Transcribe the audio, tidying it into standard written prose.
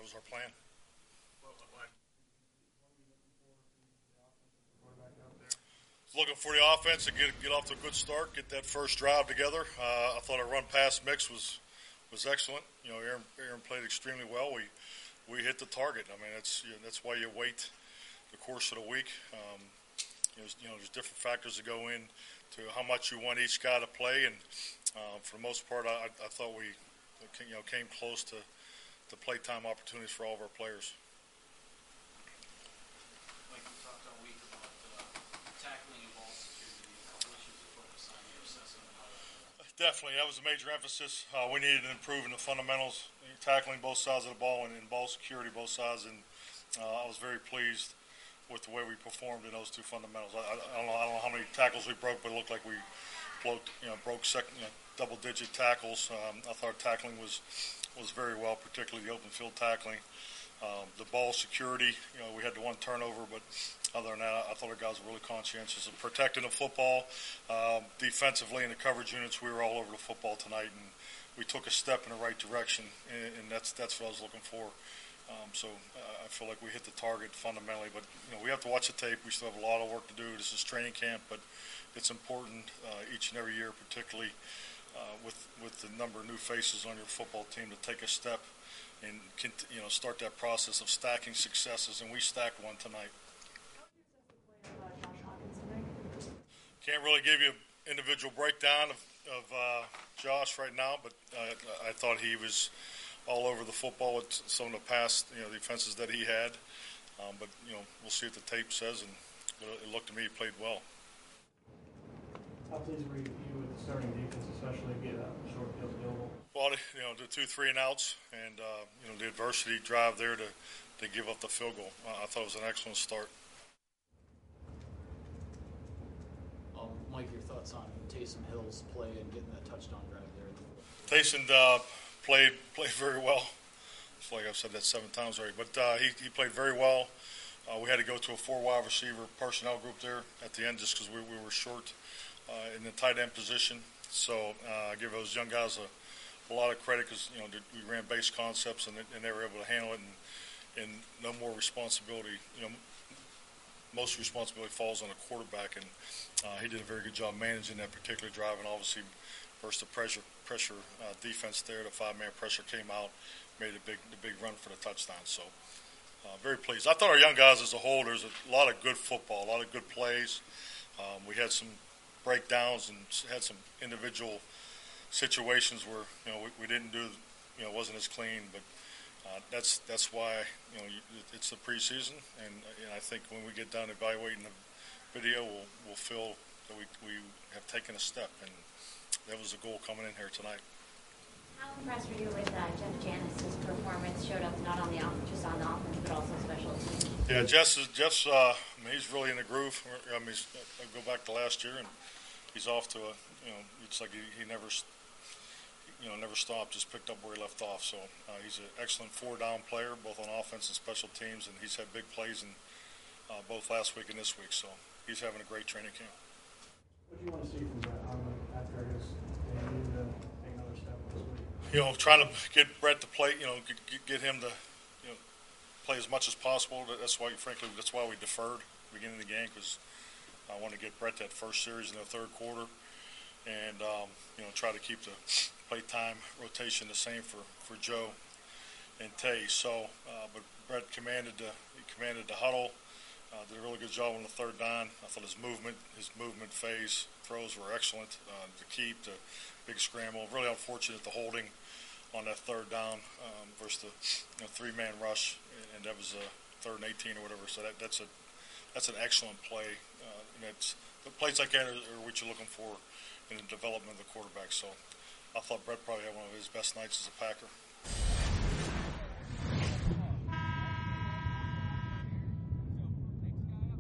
was our plan. Looking for the offense to get off to a good start, get that first drive together. I thought our run-pass mix was excellent. Aaron played extremely well. We hit the target. I mean, that's why you wait the course of the week. There's different factors that go in to how much you want each guy to play, and for the most part, I thought we came close to playtime opportunities for all of our players. Like we talked all week about tackling and ball security, a couple issues to focus on your assessment of how Definitely, that was a major emphasis. We needed to improve in the fundamentals, tackling both sides of the ball and ball security both sides, and I was very pleased with the way we performed in those two fundamentals. I don't know how many tackles we broke, but it looked like we broke double-digit tackles. I thought tackling was very well, particularly the open field tackling. The ball security, we had the one turnover, but other than that, I thought our guys were really conscientious of protecting the football. Defensively in the coverage units, we were all over the football tonight, and we took a step in the right direction, and that's what I was looking for. So I feel like we hit the target fundamentally, but we have to watch the tape. We still have a lot of work to do. This is training camp, but it's important each and every year, particularly with the number of new faces on your football team, to take a step and start that process of stacking successes, and we stacked one tonight. Can't really give you an individual breakdown of Josh right now, but I thought he was all over the football with some of the past defenses that he had. But we'll see what the tape says, and it looked to me he played well. How pleased were you with the starting defense, especially get a short field goal? Well, the 2 3-and-outs, and the adversity drive there to give up the field goal. I thought it was an excellent start. Mike, your thoughts on Taysom Hill's play and getting that touchdown drive there? Taysom played very well. It's like I've said that 7 times already, but he played very well. We had to go to a 4 wide receiver personnel group there at the end just because we were short in the tight end position. So I give those young guys a lot of credit because we ran base concepts and they were able to handle it, and no more responsibility. Most responsibility falls on the quarterback, and he did a very good job managing that particular drive, and obviously versus the pressure defense there, the 5-man pressure came out, made the big run for the touchdown. So very pleased. I thought our young guys as a whole, there's a lot of good football, a lot of good plays. We had some breakdowns and had some individual situations where we didn't do, it wasn't as clean, but that's why it's the preseason, and I think when we get done evaluating the video, we'll feel that we have taken a step, and that was the goal coming in here tonight. How impressed were you with Jeff Janis' performance? Showed up not on just on the offense, but also special teams. Yeah, Jeff's he's really in the groove. I go back to last year, and he's off to it's like he never stopped, just picked up where he left off. So he's an excellent 4-down player, both on offense and special teams, and he's had big plays in both last week and this week. So he's having a great training camp. What do you want to see from Brett Hundley after his need to take another step this week? Trying to get Brett to play, get him to play as much as possible. That's why we deferred at the beginning of the game, because I want to get Brett that first series in the third quarter, and try to keep the playtime rotation the same for Joe and Tay. So, but Brett commanded the huddle. Did a really good job on the third down. I thought his movement phase throws were excellent. The keep, the big scramble. Really unfortunate the holding on that third down versus the 3-man rush, and that was a 3rd and 18 or whatever. So that's an excellent play. And the plays like that are what you're looking for in the development of the quarterback. So I thought Brett probably had one of his best nights as a Packer.